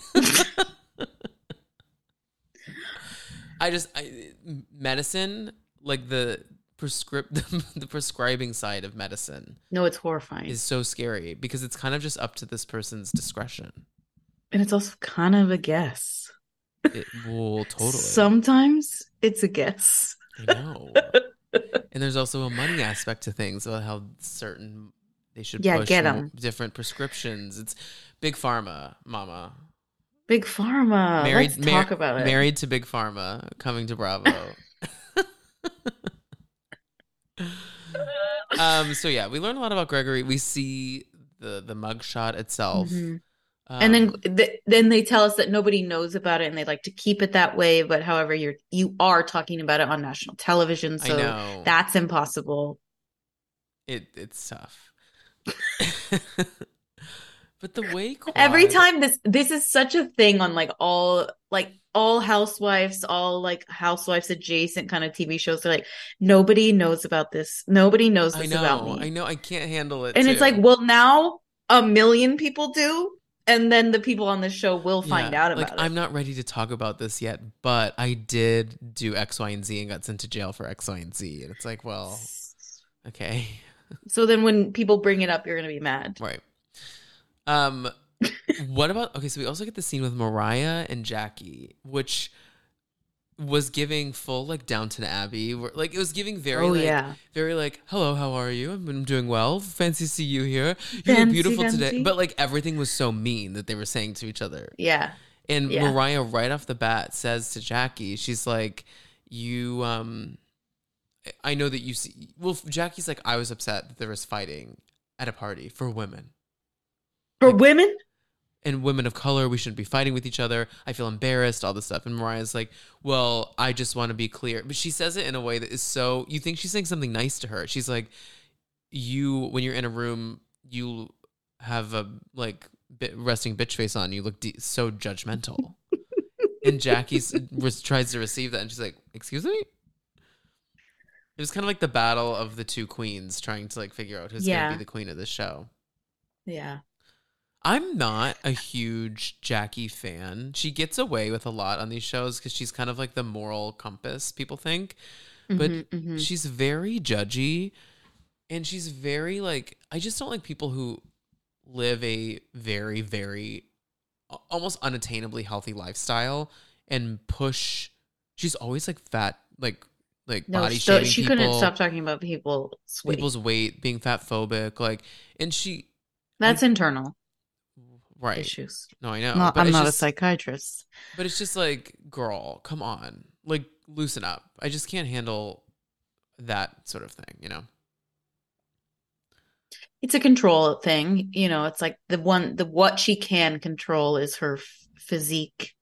I just I, medicine, like the prescript, the prescribing side of medicine. No, it's horrifying. Is so scary because it's kind of just up to this person's discretion, and it's also kind of a guess. It will totally. Sometimes it's a guess. I know, and there's also a money aspect to things about how certain. They should yeah, push get them. different prescriptions. It's big pharma, mama. Big pharma. Married, Let's mar- talk about it. Married to big pharma, coming to Bravo. um. So yeah, we learn a lot about Gregory. We see the the mugshot itself. Mm-hmm. And then Um, th- then they tell us that nobody knows about it and they like to keep it that way. But however, you're you are talking about it on national television, I so know that's impossible. it it's tough. But the way Every Quad, time this this is such a thing on like all like all housewives, all like housewives adjacent kind of T V shows. They're like, nobody knows about this. Nobody knows I this about know, I me. know I can't handle it And it's like, too. well, now a million people do, and then the people on the show will find Yeah, out like about it. I'm not ready to talk about this yet, but I did do X, Y, and Z and got sent to jail for X, Y, and Z. And it's like, well, okay. So then when people bring it up, you're gonna be mad. Right. Um, what about okay, so we also get the scene with Mariah and Jackie, which was giving full like Downton Abbey. Where, like it was giving very Oh like yeah. very like, hello, how are you? I'm doing well. Fancy to see you here. You look Fancy beautiful today. fancy. But like everything was so mean that they were saying to each other. Yeah. And Yeah. Mariah right off the bat says to Jackie, she's like, you um I know that you see well Jackie's like, I was upset that there was fighting at a party for women. For Like women? and women of color, we shouldn't be fighting with each other. I feel embarrassed, all this stuff. And Mariah's like, well, I just want to be clear. But she says it in a way that is so, you think she's saying something nice to her. She's like, you, when you're in a room, you have a like bit resting bitch face on. You look de- so judgmental. And Jackie's res- tries to receive that. And she's like, excuse me? It was kind of like the battle of the two queens trying to like figure out who's going to be Yeah. the queen of the show. Yeah. I'm not a huge Jackie fan. She gets away with a lot on these shows because she's kind of like the moral compass, people think. But hmm hmm she's very judgy and she's very like, I just don't like people who live a very, very almost unattainably healthy lifestyle and push. She's always like fat, like, like No, body so shaming she people, couldn't stop talking about people's weight. people's weight, being fat phobic. Like, and she, That's I, internal right. issues. No, I know. Not, But I'm it's not a just, psychiatrist. But it's just like, girl, come on. Like, loosen up. I just can't handle that sort of thing, you know? It's a control thing. You know, it's like the one, the what she can control is her f- physique.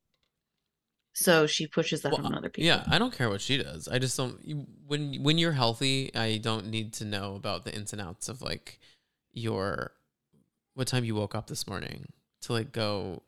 So she pushes that Well, on other yeah, people. I don't care what she does. I just don't. You, when when you're healthy, I don't need to know about the ins and outs of like your what time you woke up this morning to like go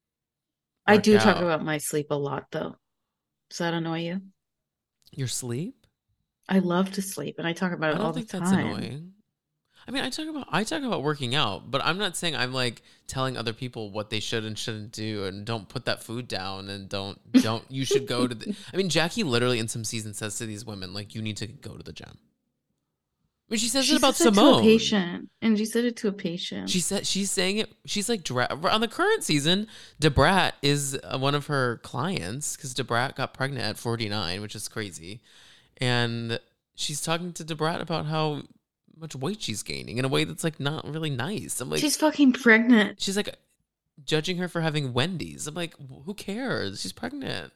I work do talk out. about my sleep a lot though. Does that annoy you? Your sleep? I love to sleep and I talk about I it all don't the think that's time. annoying. I mean, I talk about I talk about working out, but I'm not saying I'm like telling other people what they should and shouldn't do, and don't put that food down, and don't don't you should go to the. I mean, Jackie literally in some seasons says to these women like, you need to go to the gym. I mean, she says She it about says it to a Simone. patient, and she said it to a patient. She said she's saying it. She's like Dra- on the current season. Debrat is uh, one of her clients because Debrat got pregnant at forty-nine, which is crazy, and she's talking to Debrat about how much weight she's gaining in a way that's like not really nice. I'm like, She's fucking pregnant. she's like judging her for having Wendy's. I'm like, who cares? She's pregnant.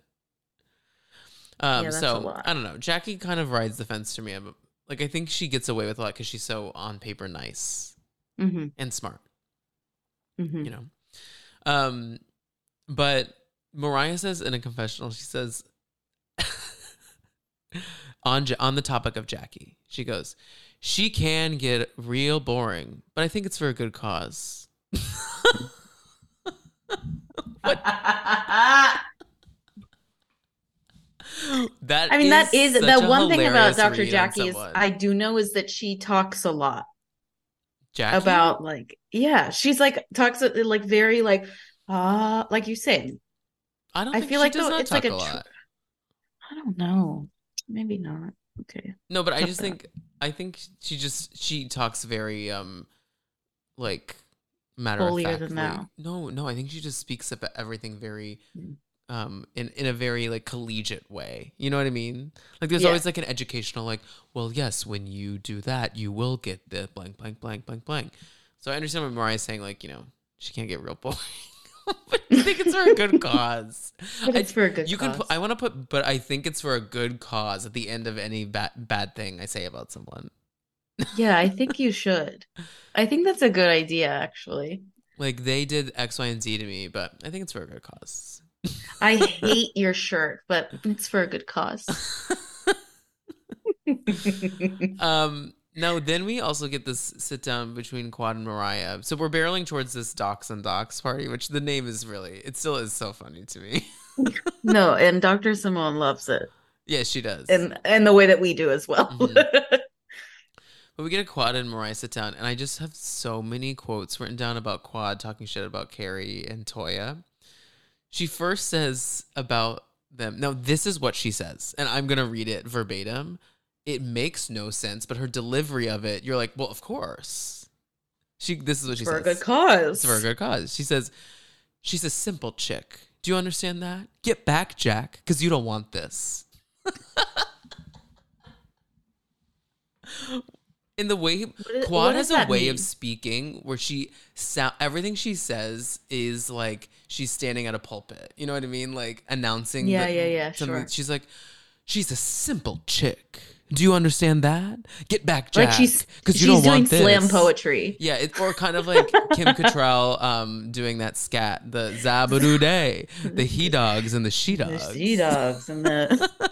Um, Yeah, that's a so lot. I don't know. Jackie kind of rides the fence to me. I'm, like, I think she gets away with a lot because she's so on paper nice Mm-hmm. and smart. Mm-hmm. You know. Um, but Mariah says in a confessional, she says on Ja- on the topic of Jackie, she goes, she can get real boring, but I think it's for a good cause. What? That I mean, that is such that a one thing about hilarious doctor read on Jackie is someone. I do know is that she talks a lot Jackie? about like yeah, she's like talks uh, like very like ah like you said. I don't I think feel she like does though not it's like talk a a tr- lot. I don't know. Maybe not. Okay. No, but I Cut just that. think I think she just she talks very um like matter of Holier than factly. thou. No, no, I think she just speaks about everything very Mm. um in in a very like collegiate way. You know what I mean? Like there's Yeah. always like an educational like, well, yes, when you do that, you will get the blank blank blank blank blank. So I understand what Mariah's saying, like, you know, she can't get real boring. But I think it's for a good cause. But it's I, for a good you cause. can put, I want to put, but I think it's for a good cause at the end of any bad bad thing I say about someone. Yeah, I think you should. I think that's a good idea, actually. Like they did X, Y, and Z to me, but I think it's for a good cause. I hate your shirt, but it's for a good cause. um, no, then we also get this sit down between Quad and Mariah. So we're barreling towards this Docs and Docs party, which the name is really, it still is so funny to me. No, and Doctor Simone loves it. Yeah, she does. And and the way that we do as well. Mm-hmm. But we get a Quad and Mariah sit down, and I just have so many quotes written down about Quad talking shit about Carrie and Toya. She first says about them. Now, this is what she says, and I'm going to read it verbatim. It makes no sense, but her delivery of it, you're like, well, of course. She. This is what she for says. For a good cause. It's for a good cause. She says, she's a simple chick. Do you understand that? Get back, Jack, because you don't want this. In the way is, Quad has a way mean? of speaking where she sound everything she says is like she's standing at a pulpit. You know what I mean? Like announcing. Yeah, the, yeah, yeah. something. Sure. She's like, she's a simple chick. Do you understand that? Get back, Jack. Like she's because you don't doing want this. Slam poetry. Yeah, it, or kind of like Kim Cattrall um, doing that scat, the Zabadoo Day, the he dogs and the she dogs, the she dogs and the.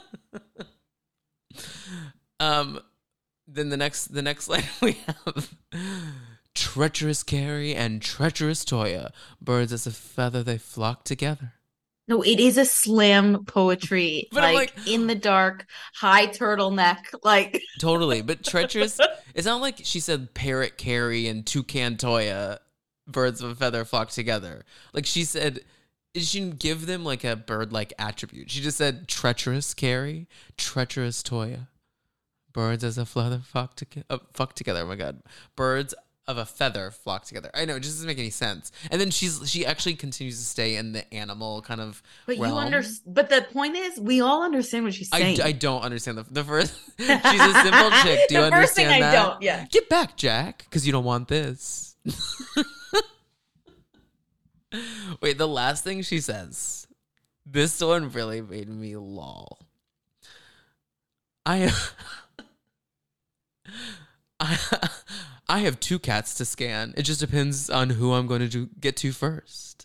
um. Then the next the next line we have treacherous Carrie and treacherous Toya. Birds as a feather they flock together. No, it is a slam poetry. like, like in the dark, high turtleneck. Like totally. But treacherous it's not like she said parrot Carrie and toucan Toya, birds of a feather flock together. Like she said she didn't give them like a bird-like attribute. She just said treacherous Carrie, treacherous Toya. Birds as a feather flock, to- uh, flock together. Oh my god. Birds of a feather flock together. I know, it just doesn't make any sense. And then she's she actually continues to stay in the animal kind of But realm. you understand. But the point is, we all understand what she's saying. I, I don't understand the, the first. She's a simple chick. Do you the understand first thing that? I don't, yeah. Get back, Jack, because you don't want this. Wait, the last thing she says. This one really made me lol. I... I, I have two cats to scan. It just depends on who I'm going to do, get to first.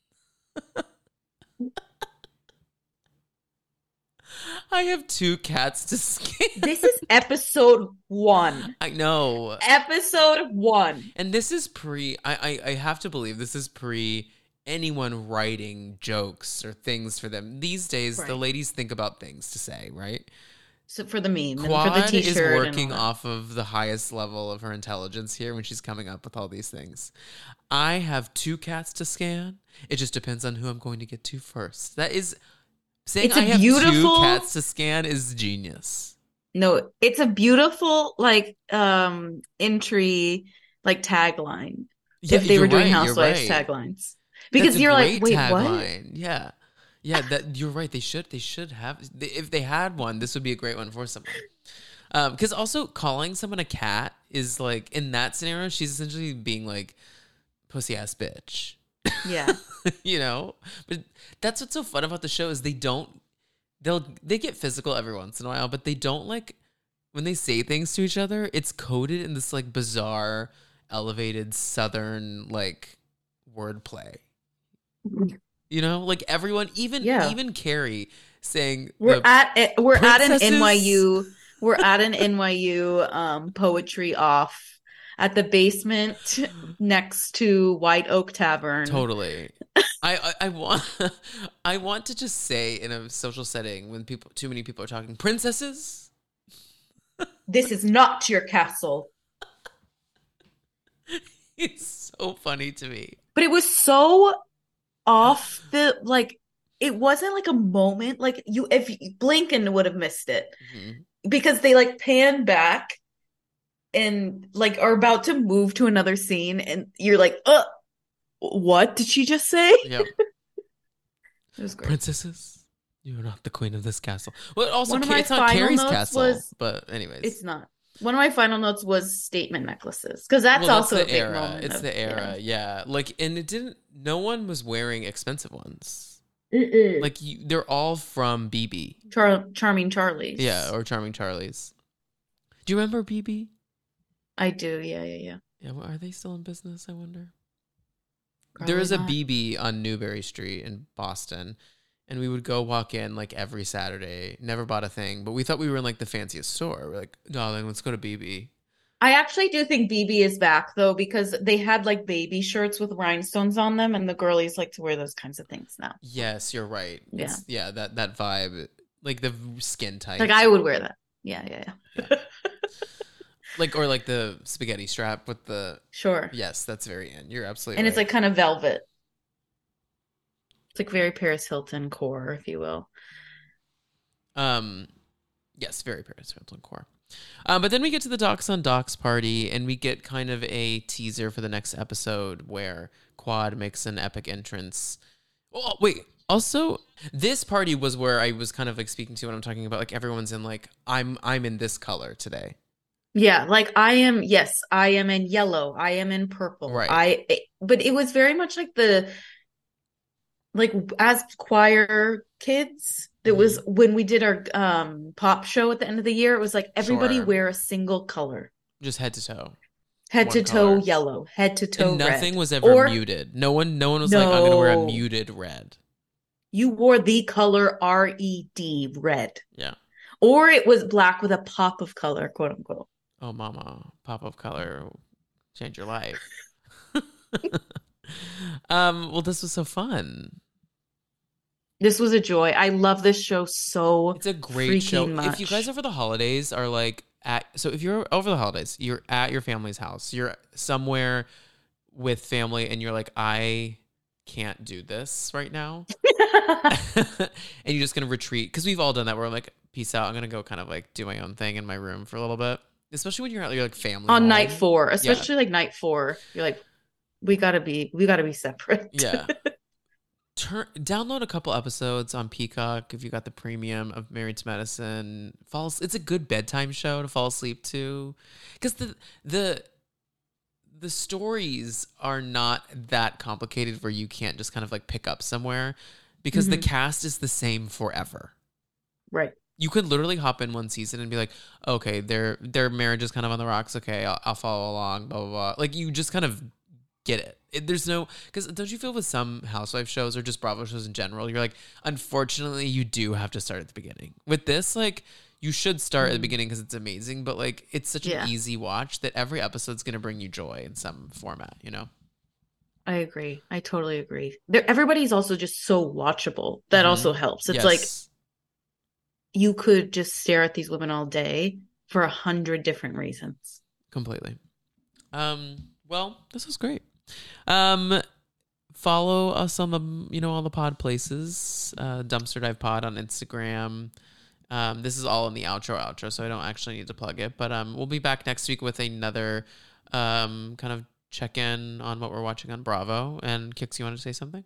I have two cats to scan. This is episode one. I know. Episode one. And this is pre, I, I, I have to believe this is pre anyone writing jokes or things for them. These days, right. The ladies think about things to say, right? So for the meme Quad and for the t-shirt is working off of the highest level of her intelligence here when she's coming up with all these things. I have two cats to scan. It just depends on who I'm going to get to first. That is saying it's a I have beautiful, two cats to scan is genius. No, it's a beautiful like um entry like tagline. Yeah, if they were doing right, Housewives right. taglines. Because That's you're a like, wait, tagline. what? Yeah. Yeah, that you're right. They should. They should have. If they had one, this would be a great one for someone. Because um, also calling someone a cat is like in that scenario, she's essentially being like pussy ass bitch. Yeah, you know. But that's what's so fun about the show is they don't. They'll they get physical every once in a while, but they don't like when they say things to each other. It's coded in this like bizarre, elevated Southern like wordplay. You know, like everyone, even yeah. even Carrie saying we're at we're princesses. at an N Y U we're at an N Y U um, poetry off at the basement next to White Oak Tavern. Totally. I, I I want I want to just say in a social setting when people too many people are talking princesses. This is not your castle. It's so funny to me, but it was so. Off the like it wasn't like a moment like you if Blinken would have missed it mm-hmm. because they like pan back and like are about to move to another scene and you're like uh what did she just say? Yep. It was great. Princesses, you are not the queen of this castle. Well, also it's not Carrie's castle, was, but anyways, it's not. One of my final notes was statement necklaces because that's well, also that's a big era. moment. It's of, the era, yeah. yeah. Like, and it didn't. No one was wearing expensive ones. Mm-mm. Like, you, they're all from B B. Char- Charming Charlie's. Yeah, or Charming Charlie's. Do you remember B B? I do. Yeah, yeah, yeah. Yeah, well, are they still in business? I wonder. There is a not. B B on Newbury Street in Boston, and we would go walk in like every Saturday. Never bought a thing, but we thought we were in like the fanciest store. We're like, darling, let's go to B B. I actually do think B B is back though, because they had like baby shirts with rhinestones on them, and the girlies like to wear those kinds of things now. Yes, you're right. Yeah. It's, yeah, that that vibe, like the skin tight. Like I would wear that. Yeah, yeah, yeah. Yeah. Like, or like the spaghetti strap with the. Sure. Yes, that's very in. You're absolutely And right. it's like kind of velvet. It's like very Paris Hilton core, if you will. Um, yes, very Paris Hilton core. Um, but then we get to the Docs on Docs party, and we get kind of a teaser for the next episode where Quad makes an epic entrance. Oh, wait. Also, this party was where I was kind of like speaking to what I'm talking about. Like everyone's in like, I'm I'm in this color today. Yeah, like I am, yes, I am in yellow. I am in purple. Right. I, but it was very much like the, like as choir kids, it was when we did our um pop show at the end of the year, it was like everybody Sure. wear a single color. Just head to toe. Head One to toe color. yellow, head to toe And nothing red. was ever Or muted. No one no one was like, I'm gonna wear a No. muted red. you wore the color R E D, red. Yeah. Or it was black with a pop of color, quote unquote. Oh mama, pop of color change your life. um, well, this was so fun. This was a joy. I love this show so It's a great show. freaking If you much. guys over the holidays are like at so if you're over the holidays, you're at your family's house, you're somewhere with family and you're like, I can't do this right now. And you're just gonna retreat. Because we've all done that where I'm like, peace out. I'm gonna go kind of like do my own thing in my room for a little bit. Especially when you're at your like family On home. night four, especially like night four, you're like, we gotta be, we gotta be separate. Yeah. Turn download a couple episodes on Peacock if you got the premium of Married to Medicine. Fall. It's a good bedtime show to fall asleep to, because the the the stories are not that complicated where you can't just kind of like pick up somewhere, because the Mhm. cast is the same forever. Right. You could literally hop in one season and be like, okay, their their marriage is kind of on the rocks. Okay, I'll, I'll follow along. Blah blah blah. Like you just kind of get it. it there's no, because don't you feel with some housewife shows or just Bravo shows in general, you're like, unfortunately, you do have to start at the beginning. With this, like, you should start at the Mhm. beginning because it's amazing, but like, it's such Yeah. an easy watch that every episode's gonna bring you joy in some format. You know? I agree. I totally agree. There, everybody's also just so watchable. That Mhm. also helps. It's like Yes. you could just stare at these women all day for a hundred different reasons. Completely. Um, well, this was great. Um, follow us on the, you know, all the pod places, uh, Dumpster Dive Pod on Instagram. Um, this is all in the outro outro, so I don't actually need to plug it, but, um, we'll be back next week with another, um, kind of check in on what we're watching on Bravo. And Kix, you want to say something?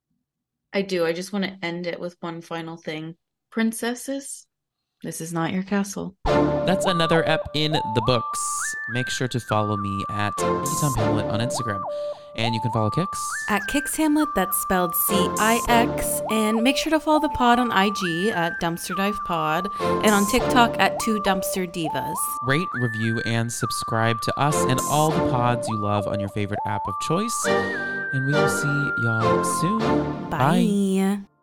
I do. I just want to end it with one final thing. Princesses, this is not your castle. That's another ep in the books. Make sure to follow me at Nikki Tom Hamlet on Instagram. And you can follow Kix. At Kix Hamlet, that's spelled C I X. And make sure to follow the pod on I G at Dumpster Dive Pod and on TikTok at Two Dumpster Divas. Rate, review, and subscribe to us and all the pods you love on your favorite app of choice. And we will see y'all soon. Bye.